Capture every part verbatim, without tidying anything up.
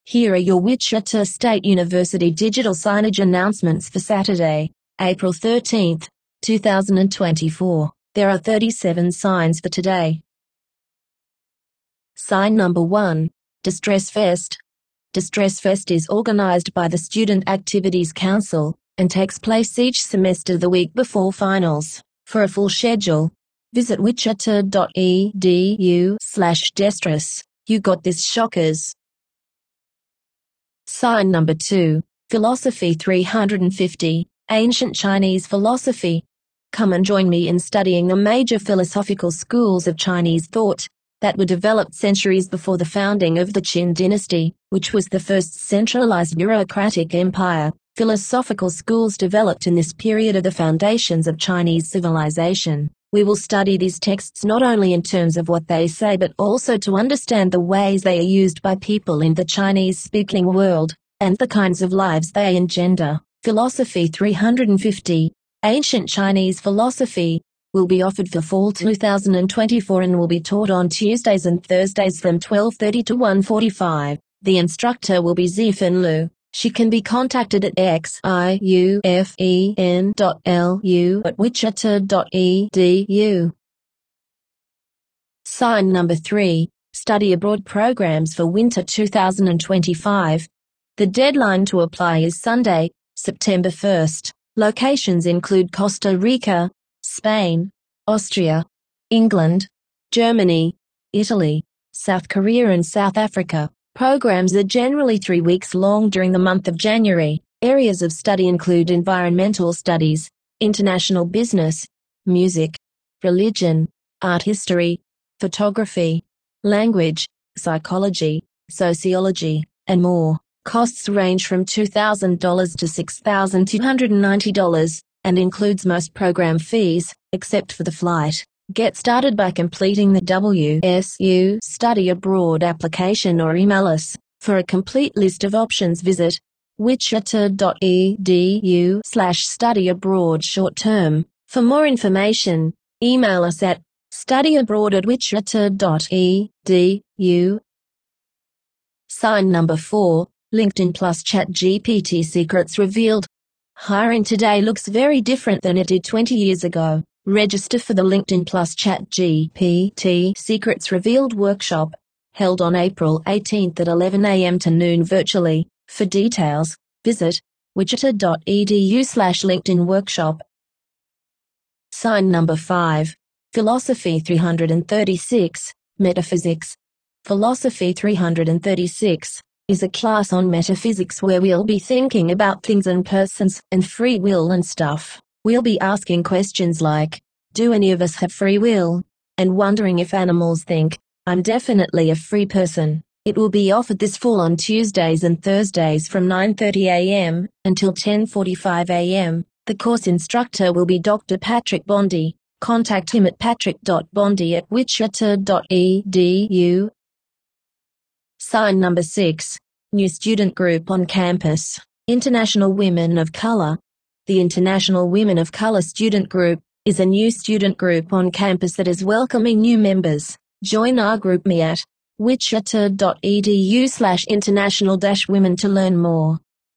Here are your Wichita State University digital signage announcements for Saturday, April thirteenth, two thousand twenty-four. There are thirty-seven signs for today. Sign number one, Distress Fest. Distress Fest is organized by the Student Activities Council and takes place each semester the week before finals. For a full schedule, visit wichita.edu slash distress. You got this, shockers. Sign number two, Philosophy three hundred fifty, Ancient Chinese Philosophy. Come and join me in studying the major philosophical schools of Chinese thought that were developed centuries before the founding of the Qin dynasty, which was the first centralized bureaucratic empire. Philosophical schools developed in this period are the foundations of Chinese civilization. We will study these texts not only in terms of what they say but also to understand the ways they are used by people in the Chinese-speaking world, and the kinds of lives they engender. Philosophy three hundred fifty, Ancient Chinese Philosophy, will be offered for fall two thousand twenty-four and will be taught on Tuesdays and Thursdays from twelve thirty to one forty-five. The instructor will be Zifan Liu. She can be contacted at xiufen dot lu at wichita dot e d u. Sign number three, Study Abroad Programs for Winter two thousand twenty-five. The deadline to apply is Sunday, September first. Locations include Costa Rica, Spain, Austria, England, Germany, Italy, South Korea and South Africa. Programs are generally three weeks long during the month of January. Areas of study include environmental studies, international business, music, religion, art history, photography, language, psychology, sociology, and more. Costs range from two thousand dollars to six thousand two hundred ninety dollars and includes most program fees, except for the flight. Get started by completing the W S U Study Abroad application or email us. For a complete list of options, visit wichita.edu slash study abroad short term. For more information, email us at studyabroad at wichita.edu. Sign number four, LinkedIn Plus ChatGPT secrets revealed. Hiring today looks very different than it did twenty years ago. Register for the LinkedIn Plus ChatGPT Secrets Revealed workshop, held on April eighteenth at eleven a m to noon virtually. For details, visit wichita.edu slash LinkedIn workshop. Sign number five, Philosophy three hundred thirty-six, Metaphysics. Philosophy three hundred thirty-six is a class on metaphysics where we'll be thinking about things and persons and free will and stuff. We'll be asking questions like, do any of us have free will? And wondering if animals think. I'm definitely a free person. It will be offered this fall on Tuesdays and Thursdays from nine thirty a m until ten forty-five a m The course instructor will be Doctor Patrick Bondi. Contact him at patrick dot bondi at wichita.edu. Sign number six, New Student Group on Campus. International Women of Color. The International Women of Color Student Group is a new student group on campus that is welcoming new members. Join our group me at wichita.edu slash international dash women to learn more.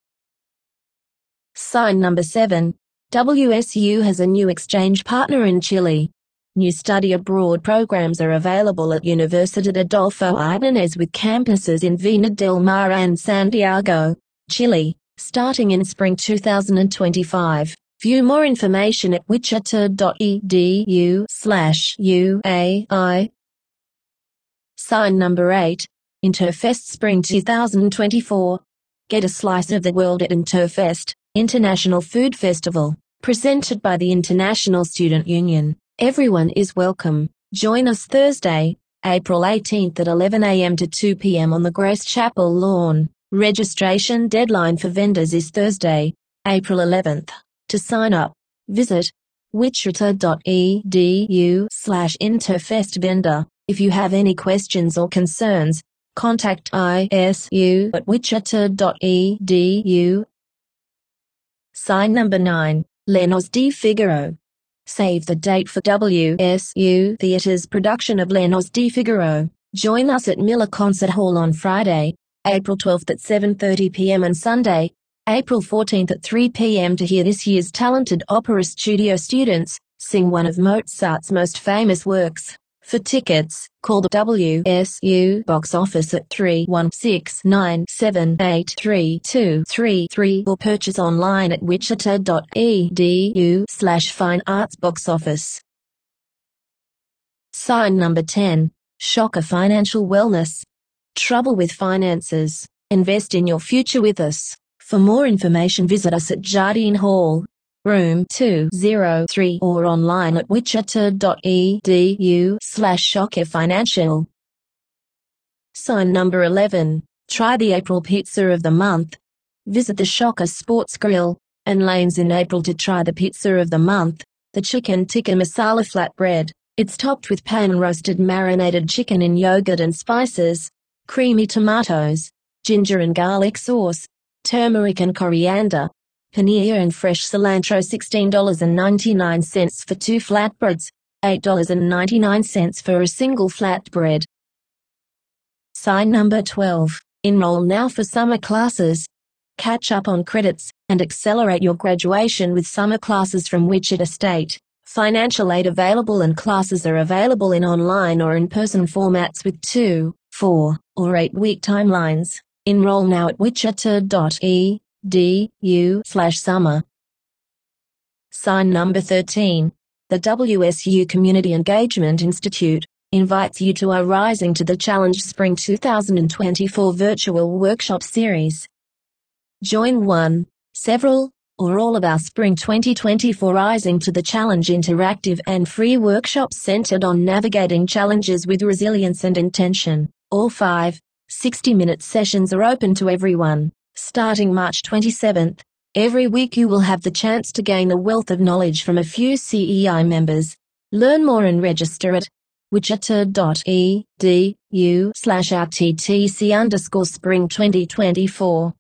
Sign number seven, W S U has a new exchange partner in Chile. New study abroad programs are available at Universidad Adolfo Ibáñez with campuses in Vina del Mar and Santiago, Chile, starting in spring two thousand twenty-five. View more information at wichita.edu slash UAI. Sign number eight, Interfest Spring two thousand twenty-four. Get a slice of the world at Interfest, International Food Festival, presented by the International Student Union. Everyone is welcome. Join us Thursday, April eighteenth at eleven a m to two p m on the Grace Chapel lawn. Registration deadline for vendors is Thursday, April eleventh. To sign up, visit wichita.edu slash interfest vendor. If you have any questions or concerns, contact I S U at wichita.edu. Sign number nine, Lenos de Figaro. Save the date for W S U Theatre's production of Lenos de Figaro. Join us at Miller Concert Hall on Friday, April twelfth at seven thirty p m and Sunday, April fourteenth at three p m to hear this year's talented opera studio students sing one of Mozart's most famous works. For tickets, call the W S U box office at three one six nine seven eight three two three three or purchase online at wichita dot e d u slash fine arts box office. Sign number ten. Shocker Financial Wellness. Trouble with finances? Invest in your future with us. For more information, visit us at Jardine Hall, room two oh three, or online at wichita dot e d u slash shocker financial. Sign number eleven. Try the April Pizza of the Month. Visit the Shocker Sports Grill and Lanes in April to try the Pizza of the Month, the Chicken Tikka Masala Flatbread. It's topped with pan-roasted marinated chicken in yogurt and spices, creamy tomatoes, ginger and garlic sauce, turmeric and coriander, paneer and fresh cilantro. Sixteen dollars and ninety-nine cents for two flatbreads, eight dollars and ninety-nine cents for a single flatbread. Sign number twelve. Enroll now for summer classes. Catch up on credits and accelerate your graduation with summer classes from Wichita State. Financial aid available, and classes are available in online or in-person formats with two, four, or eight-week timelines. Enroll now at wichita dot e d u slash summer. Sign number thirteen. The W S U Community Engagement Institute invites you to our Rising to the Challenge Spring two thousand twenty-four virtual workshop series. Join one, several, or all of our Spring twenty twenty-four Rising to the Challenge interactive and free workshops centered on navigating challenges with resilience and intention. All five, sixty-minute sessions are open to everyone. Starting March twenty-seventh, every week you will have the chance to gain a wealth of knowledge from a few C E I members. Learn more and register at wichita dot e d u slash r t t c underscore spring twenty twenty-four.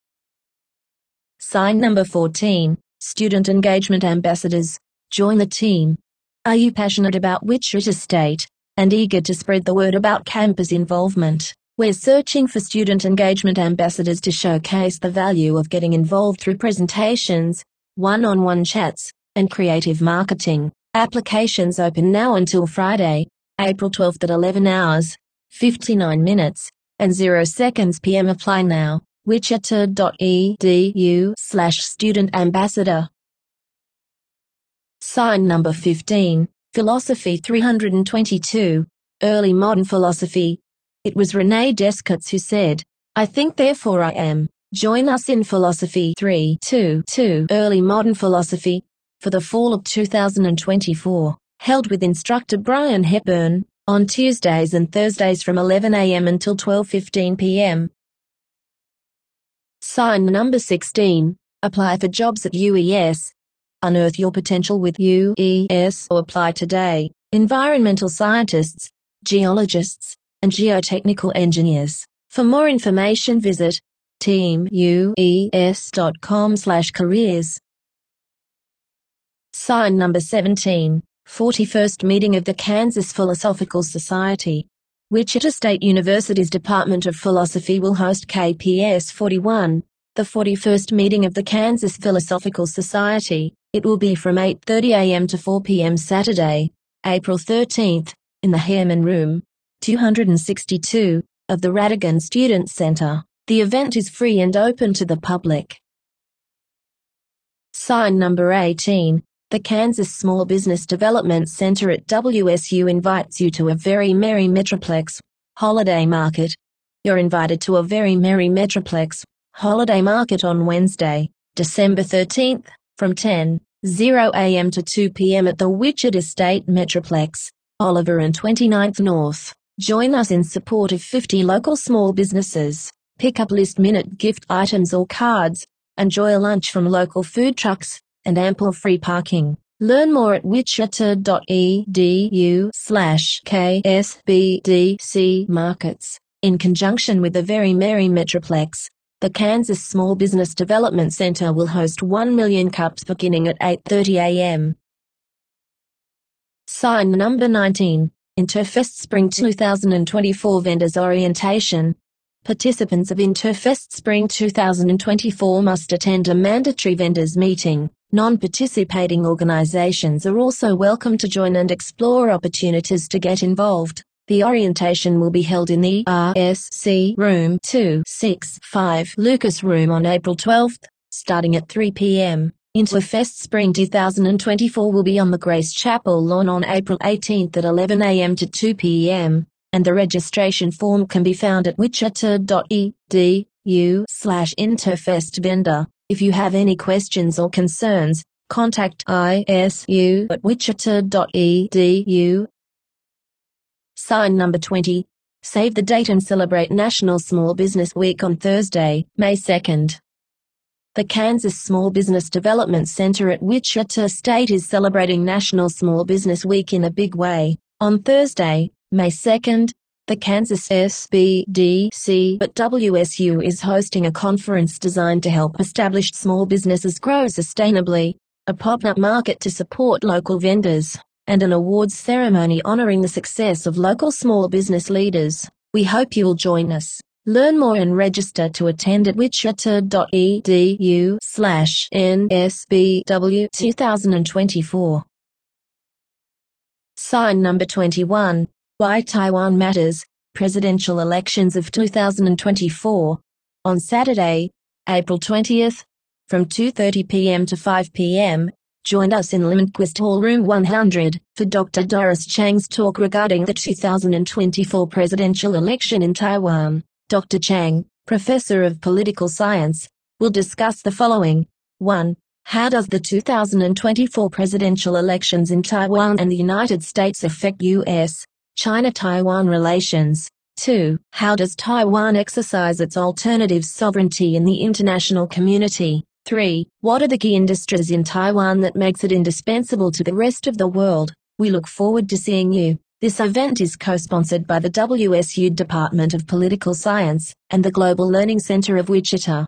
Sign number fourteen. Student Engagement Ambassadors. Join the team. Are you passionate about Wichita State and eager to spread the word about campus involvement? We're searching for student engagement ambassadors to showcase the value of getting involved through presentations, one-on-one chats, and creative marketing. Applications open now until Friday, April twelfth at eleven hours, fifty-nine minutes, and zero seconds p m Apply now. wichita dot e d u slash student ambassador. Sign number fifteen. Philosophy three hundred twenty-two. Early Modern Philosophy. It was René Descartes who said, "I think therefore I am." Join us in Philosophy three twenty-two Early Modern Philosophy for the fall of two thousand twenty-four, held with instructor Brian Hepburn on Tuesdays and Thursdays from eleven a m until twelve fifteen p m Sign number sixteen. Apply for jobs at U E S. Unearth your potential with U E S or apply today. Environmental scientists, geologists, and geotechnical engineers. For more information, visit team u e s dot com slash careers. Sign number seventeen. forty-first Meeting of the Kansas Philosophical Society. Wichita State University's Department of Philosophy will host K P S forty-one, the forty-first meeting of the Kansas Philosophical Society. It will be from eight thirty a m to four p m Saturday, April thirteenth, in the Harriman Room, two sixty-two, of the Radigan Student Center. The event is free and open to the public. Sign number eighteen. The Kansas Small Business Development Center at W S U invites you to a Very Merry Metroplex Holiday Market. You're invited to a Very Merry Metroplex Holiday Market on Wednesday, December thirteenth, from ten a m to two p m at the Wichita State Metroplex, Oliver and twenty-ninth North. Join us in support of fifty local small businesses. Pick up last-minute gift items or cards. Enjoy a lunch from local food trucks and ample free parking. Learn more at wichita dot e d u slash k s b d c markets. In conjunction with the Very Merry Metroplex, the Kansas Small Business Development Center will host one million cups beginning at eight thirty a m Sign number nineteen. Interfest Spring two thousand twenty-four Vendors Orientation. Participants of Interfest Spring two thousand twenty-four must attend a mandatory vendors meeting. Non-participating organizations are also welcome to join and explore opportunities to get involved. The orientation will be held in the R S C Room two sixty-five Lucas Room on April twelfth, starting at three p m Interfest Spring two thousand twenty-four will be on the Grace Chapel lawn on April eighteenth at eleven a m to two p m, and the registration form can be found at wichita dot e d u slash interfest vendor. If you have any questions or concerns, contact I S U at wichita dot e d u. Sign number twenty. Save the date and celebrate National Small Business Week on Thursday, May second. The Kansas Small Business Development Center at Wichita State is celebrating National Small Business Week in a big way. On Thursday, May second, the Kansas S B D C at W S U is hosting a conference designed to help established small businesses grow sustainably, a pop-up market to support local vendors, and an awards ceremony honoring the success of local small business leaders. We hope you'll join us. Learn more and register to attend at wichita dot e d u slash N S B W two thousand twenty-four. Sign number twenty-one. Why Taiwan Matters, Presidential Elections of two thousand twenty-four. On Saturday, April twentieth, from two thirty p m to five p m, join us in Lindquist Hall Room one hundred for Doctor Doris Chang's talk regarding the two thousand twenty-four presidential election in Taiwan. Doctor Chang, Professor of Political Science, will discuss the following. one. How does the two thousand twenty-four presidential elections in Taiwan and the United States affect U S China-Taiwan relations? two. How does Taiwan exercise its alternative sovereignty in the international community? three. What are the key industries in Taiwan that makes it indispensable to the rest of the world? We look forward to seeing you. This event is co-sponsored by the W S U Department of Political Science and the Global Learning Center of Wichita.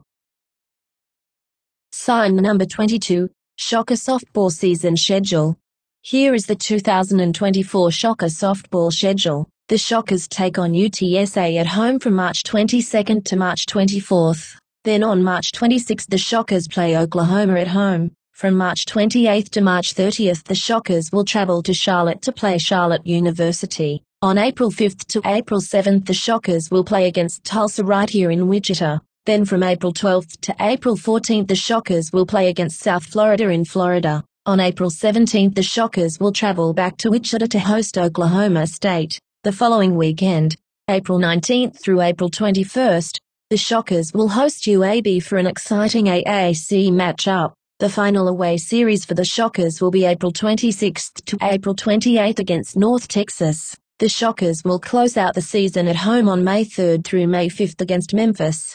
Sign number twenty-two. Shocker Softball Season Schedule. Here is the two thousand twenty-four Shocker Softball Schedule. The Shockers take on U T S A at home from March twenty-second to March twenty-fourth. Then on March twenty-sixth the Shockers play Oklahoma at home. From March twenty-eighth to March thirtieth the Shockers will travel to Charlotte to play Charlotte University. On April fifth to April seventh the Shockers will play against Tulsa right here in Wichita. Then from April twelfth to April fourteenth the Shockers will play against South Florida in Florida. On April seventeenth the Shockers will travel back to Wichita to host Oklahoma State. The following weekend, April nineteenth through April twenty-first, the Shockers will host U A B for an exciting A A C matchup. The final away series for the Shockers will be April twenty-sixth to April twenty-eighth against North Texas. The Shockers will close out the season at home on May third through May fifth against Memphis.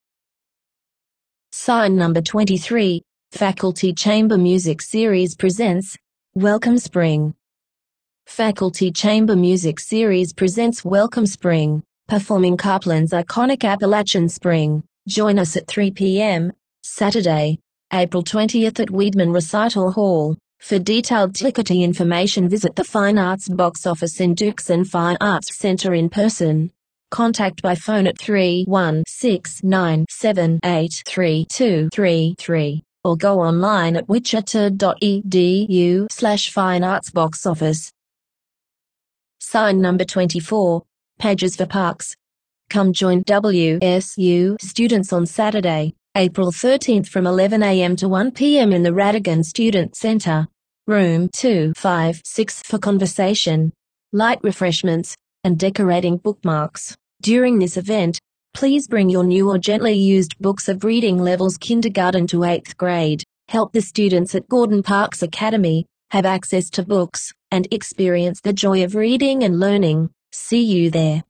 Sign number twenty-three. Faculty Chamber Music Series presents Welcome Spring. Faculty Chamber Music Series presents Welcome Spring, performing Copland's iconic Appalachian Spring. Join us at three p m Saturday, April twentieth at Weedman Recital Hall. For detailed ticketing information visit the Fine Arts Box Office in Dixon Fine Arts Center in person. Contact by phone at three one six nine seven eight three two three three or go online at wichita dot e d u slash fine arts box office. Sign number twenty-four. Pages for Parks. Come join W S U students on Saturday, April thirteenth from eleven a m to one p m in the Radigan Student Center, room two fifty-six for conversation, light refreshments, and decorating bookmarks. During this event, please bring your new or gently used books of reading levels kindergarten to eighth grade. Help the students at Gordon Parks Academy have access to books and experience the joy of reading and learning. See you there.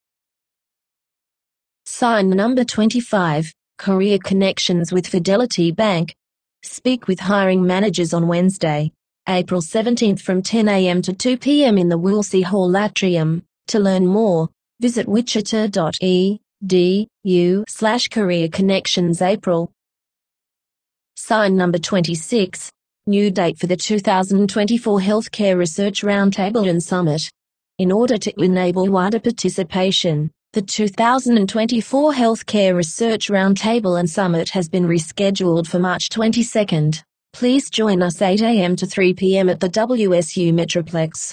Sign number twenty-five. Career Connections with Fidelity Bank. Speak with hiring managers on Wednesday, April seventeenth from ten a m to two p m in the Woolsey Hall Atrium. To learn more, visit wichita dot e d u slash career connections April. Sign number twenty-six. New date for the two thousand twenty-four Healthcare Research Roundtable and Summit. In order to enable wider participation, The two thousand twenty-four Healthcare Research Roundtable and Summit has been rescheduled for March twenty-second. Please join us eight a m to three p m at the W S U Metroplex.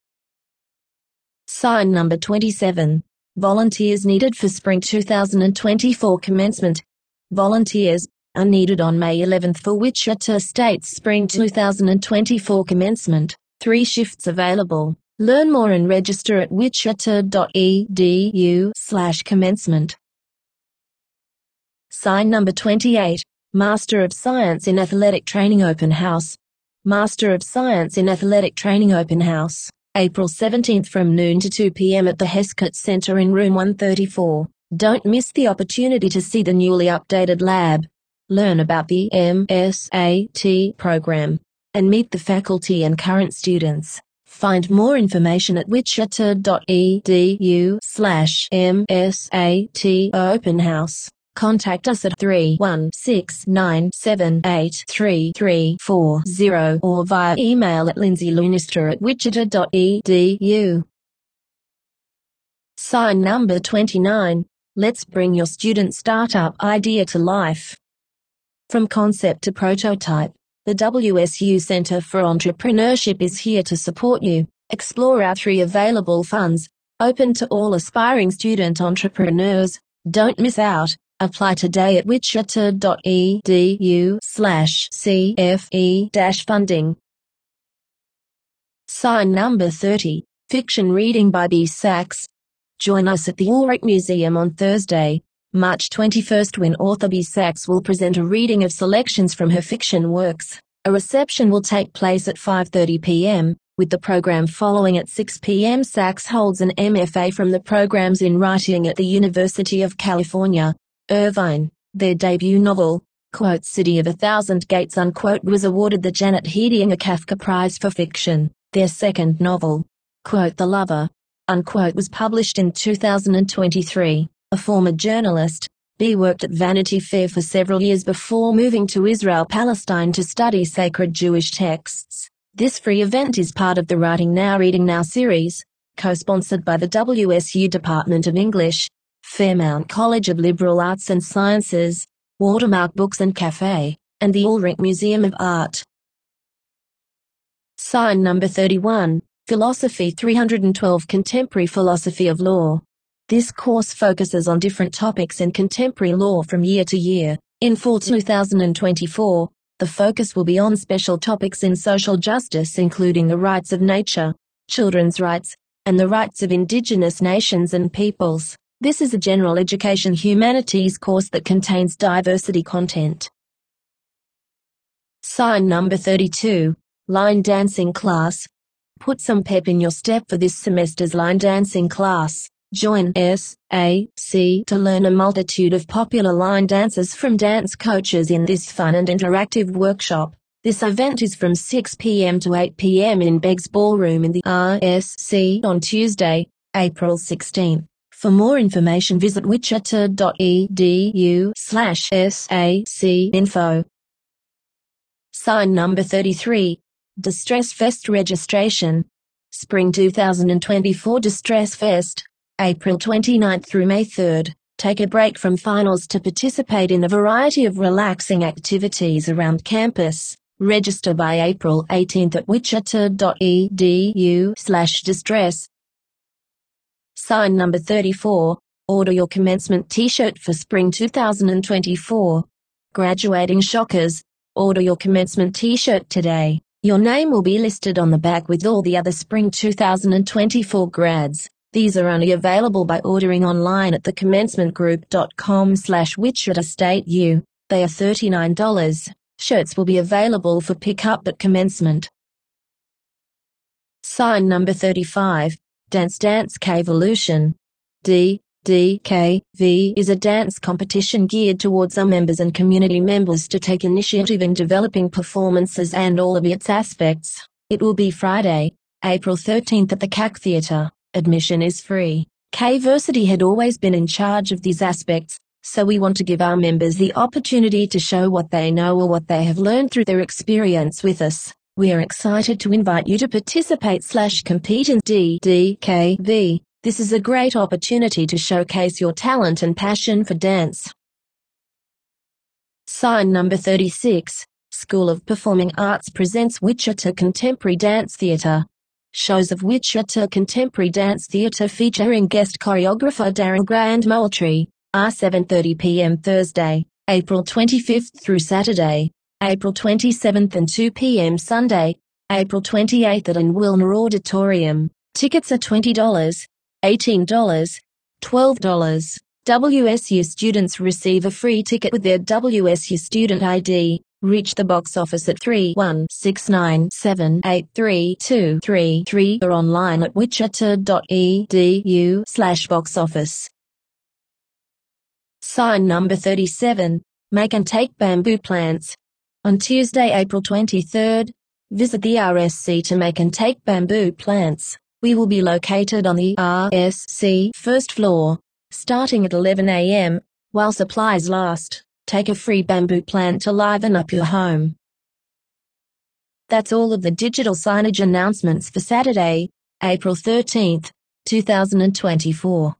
Sign number twenty-seven. Volunteers needed for Spring two thousand twenty-four commencement. Volunteers are needed on May eleventh for Wichita State's Spring two thousand twenty-four commencement. Three shifts available. Learn more and register at wichita dot e d u slash commencement. Sign number twenty-eight. Master of Science in Athletic Training Open House. Master of Science in Athletic Training Open House, April seventeenth from noon to two p m at the Heskett Center in room one thirty-four. Don't miss the opportunity to see the newly updated lab, learn about the M S A T program, and meet the faculty and current students. Find more information at wichita dot e d u slash M S A T Open House. Contact us at three one six nine seven eight three three four zero or via email at lindsay lunister at wichita dot e d u. Sign number twenty-nine. Let's bring your student startup idea to life. From concept to prototype, the W S U Center for Entrepreneurship is here to support you. Explore our three available funds, open to all aspiring student entrepreneurs. Don't miss out. Apply today at wichita dot e d u slash C F E dash funding. Sign number thirty. Fiction reading by B. Sachs. Join us at the Ulrich Museum on Thursday, March twenty-first, when author B. Sachs will present a reading of selections from her fiction works. A reception will take place at five thirty p m, with the program following at six p m Sachs holds an M F A from the programs in writing at the University of California, Irvine. Their debut novel, quote, City of a Thousand Gates, unquote, was awarded the Janet Hedinger Kafka Prize for Fiction. Their second novel, quote, The Lover, unquote, was published in two thousand twenty-three. A former journalist, B worked at Vanity Fair for several years before moving to Israel, Palestine to study sacred Jewish texts. This free event is part of the Writing Now, Reading Now series, co-sponsored by the W S U Department of English, Fairmount College of Liberal Arts and Sciences, Watermark Books and Cafe, and the Ulrich Museum of Art. Sign number thirty-one. Philosophy three hundred twelve Contemporary Philosophy of Law. This course focuses on different topics in contemporary law from year to year. In fall two thousand twenty-four, the focus will be on special topics in social justice, including the rights of nature, children's rights, and the rights of indigenous nations and peoples. This is a general education humanities course that contains diversity content. Sign number thirty-two. Line dancing class. Put some pep in your step for this semester's line dancing class. Join S A C to learn a multitude of popular line dances from dance coaches in this fun and interactive workshop. This event is from six p m to eight p m in Beggs Ballroom in the R S C on Tuesday, April sixteenth. For more information, visit wichita dot e d u slash S A C info. Sign number thirty-three. Distress Fest registration. Spring two thousand twenty-four Distress Fest, April twenty-ninth through May third. Take a break from finals to participate in a variety of relaxing activities around campus. Register by April eighteenth at wichita dot e d u slash distress. Sign number thirty-four. Order your commencement t-shirt for Spring two thousand twenty-four. Graduating shockers, order your commencement t-shirt today. Your name will be listed on the back with all the other Spring two thousand twenty-four grads. These are only available by ordering online at the commencement group dot com slash Wichita State U. They are thirty-nine dollars. Shirts will be available for pickup at commencement. Sign number thirty-five. Dance Dance K-Volution. D D K V is a dance competition geared towards our members and community members to take initiative in developing performances and all of its aspects. It will be Friday, April thirteenth at the C A C Theatre. Admission is free. K-Versity had always been in charge of these aspects, so we want to give our members the opportunity to show what they know or what they have learned through their experience with us. We are excited to invite you to participate slash compete in D D K V. This is a great opportunity to showcase your talent and passion for dance. Sign number thirty-six. School of Performing Arts presents Wichita Contemporary Dance Theatre. Shows of Wichita Contemporary Dance Theatre featuring guest choreographer Darren Gray and Moultrie, are seven thirty p m Thursday, April twenty-fifth through Saturday, April twenty-seventh and two p m Sunday, April twenty-eighth at Ann Wilner Auditorium. Tickets are twenty dollars, eighteen dollars, twelve dollars. W S U students receive a free ticket with their W S U student I D. Reach the box office at three one six nine seven eight three two three three or online at wichita dot e d u slash box office. Sign number thirty-seven. Make and Take Bamboo Plants. On Tuesday, April twenty-third, visit the R S C to make and take bamboo plants. We will be located on the R S C first floor, starting at eleven a m, while supplies last. Take a free bamboo plant to liven up your home. That's all of the digital signage announcements for Saturday, April thirteenth, two thousand twenty-four.